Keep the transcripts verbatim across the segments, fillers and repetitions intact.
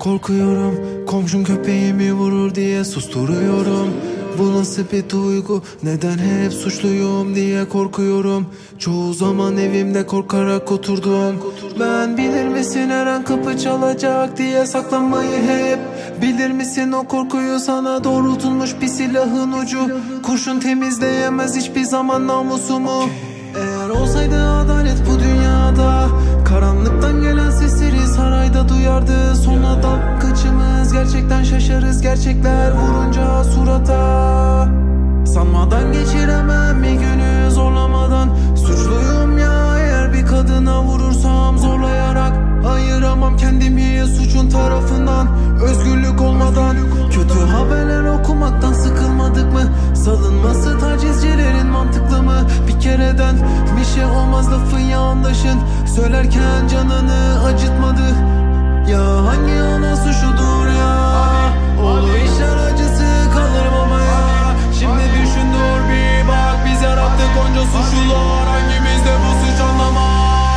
Korkuyorum komşum köpeğimi vurur diye susturuyorum. Bu nasıl bir duygu, neden hep suçluyum diye korkuyorum. Çoğu zaman evimde korkarak oturdum. Ben bilir misin her an kapı çalacak diye saklanmayı hep. Bilir misin o korkuyu sana doğrultulmuş bir silahın ucu. Kurşun temizleyemez hiçbir zaman namusumu. Eğer olsaydı adalet bu dünyada, karanlıktan gelen sesleri sarayda duyardı. Sonra da kaçımız, gerçekten şaşarız gerçekler vurunca surata. Sanmadan geçiremem bir günü zorlamadan. Suçluyum ya eğer bir kadına vurursam zorlayarak. Ayıramam kendimi suçun tarafından, özgürlük olmadan. Kötü haberler okumaktan sıkılmadık mı? Salınması tacizcilerin mantıklı mı? Bir kereden bir şey olmaz lafı yandaşın söylerken canını acıtmadı. Ya hangi ana suçludur ya? Oğlu işler acısı kalır baba ya. Şimdi düşün dur bir bak, biz yarattık onca suçlular. Hangimizde bu suç anlamaz?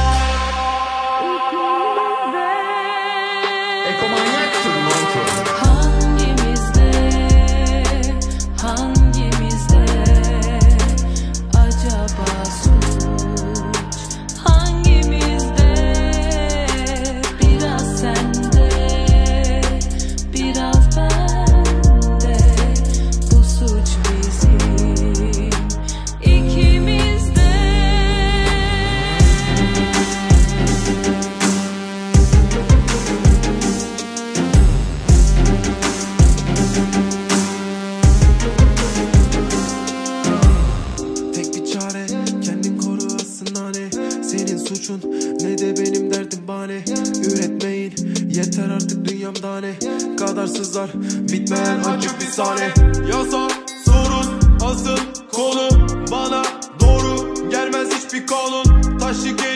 Hangimizde, hangimizde acaba suç? Hangimizde? Biraz sende, biraz bende. Bu suç bizim ikimizde. Tek bir çare kendin koru aslında, ne senin suçun ne de benim derdim bahane. Üretmeyin yeter artık dünyamda ne kadarsızlar, bitmeyen acı bir sahne. Yasa, sorun, asıl konu bana doğru gelmez hiçbir kanun. Taşlı